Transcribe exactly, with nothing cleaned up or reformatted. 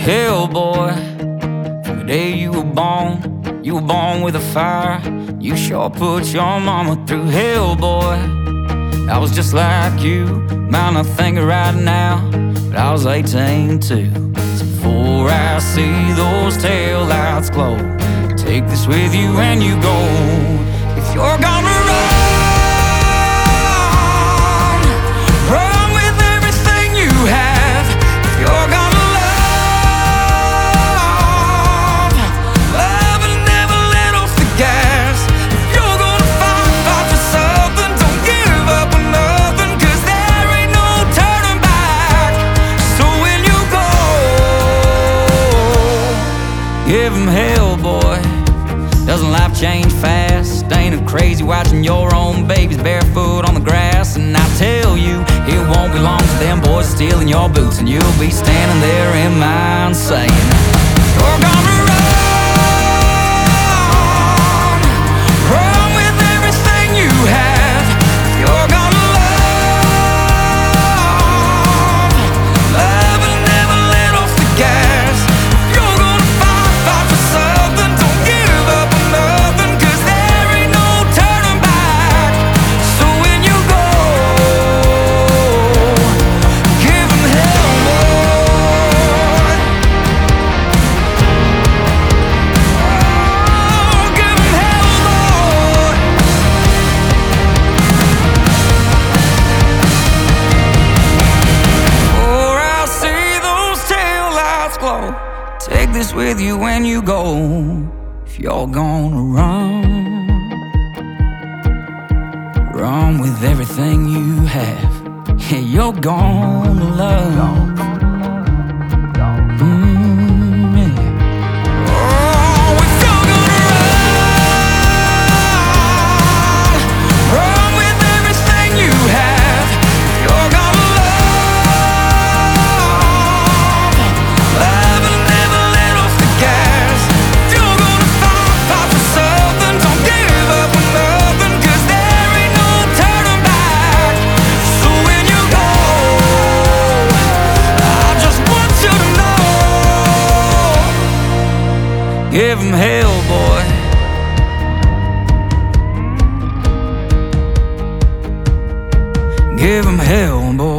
hell, boy. From the day you were born, you were born with a fire. You sure put your mama through hell, boy. I was just like you, might not think it right now, but I was eighteen too. So before I see those tail lights glow, take this with you when you go. If you're gonna run, run with everything you have. If you're gonna love, love and never let off the gas. If you're gonna fight, fight for something, don't give up on nothing, 'cause there ain't no turning back. So when you go, give 'em hell, boy. Doesn't life change fast? Ain't it crazy watching your own babies barefoot on the grass? And I tell you, it won't be long till them boys are stealing your boots, and you'll be standing there in mine saying, you're gonna run, run with everything you have. You're gonna love, love and never let off the gas. You're gonna fight, fight for something, don't give up on nothing, 'cause there ain't no turning back. So when you go, give 'em hell, boy. Oh, give 'em hell, boy. Before I see those tail lights glow, take this with you when you go. If you're gonna run, run with everything you have. Yeah, you're gonna love. Mm, yeah. Oh, if you're gonna run, run with everything you have. You're gonna love, love and never let off the gas. You're gonna fight, fight for something, don't give up on nothing, 'cause there ain't no turning back. So when you go, I just want you to know, give 'em hell, boy. Give 'em hell, boy.